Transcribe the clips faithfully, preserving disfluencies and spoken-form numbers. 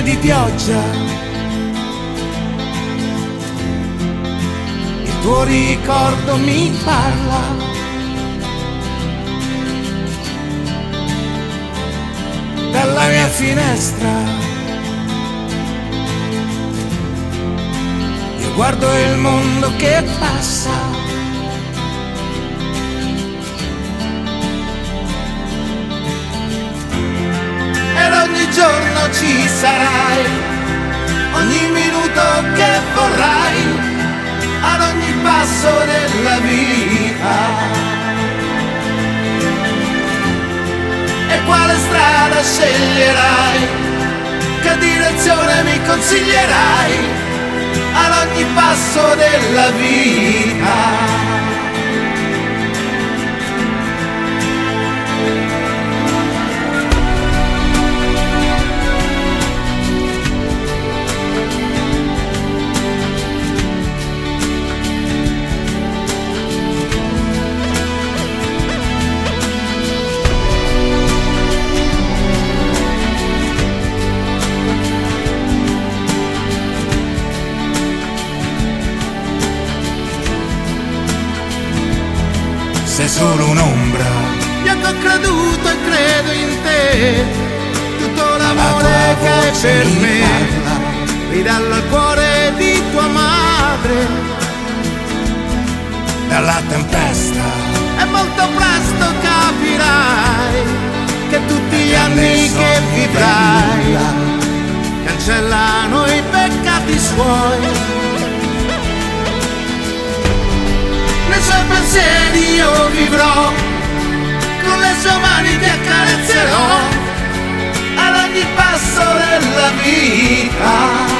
di pioggia, il tuo ricordo mi parla, dalla mia finestra io guardo il mondo che passa. Ogni giorno ci sarai, ogni minuto che vorrai, ad ogni passo della vita. E quale strada sceglierai, che direzione mi consiglierai, ad ogni passo della vita. Sei solo un'ombra, io che ho creduto e credo in te, tutto l'amore che hai per me, ridallo al cuore di tua madre. Dalla tempesta e molto presto capirai che tutti gli anni che vivrai cancellano i peccati suoi. Nei suoi pensieri io vivrò, con le sue mani ti accarezzerò, ad ogni passo della vita.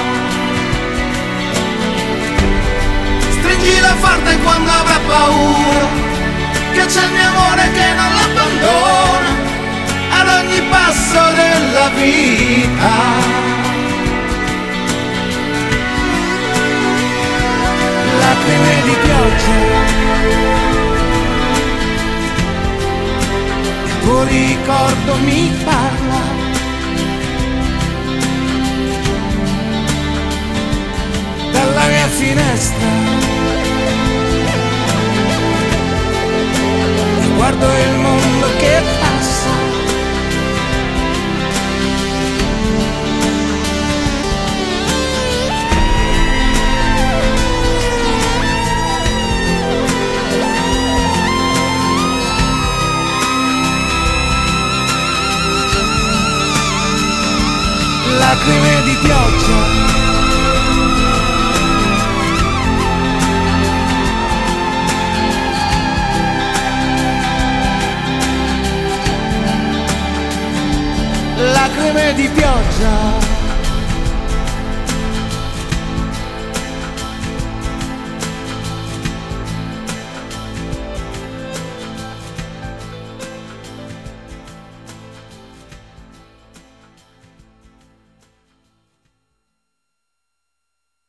Stringila forte quando avrà paura, che c'è il mio amore che non l'abbandona, ad ogni passo della vita. Lacrime di pioggia, il tuo ricordo mi parla, dalla mia finestra io guardo il mondo che passa. Lacrime di pioggia, lacrime di pioggia.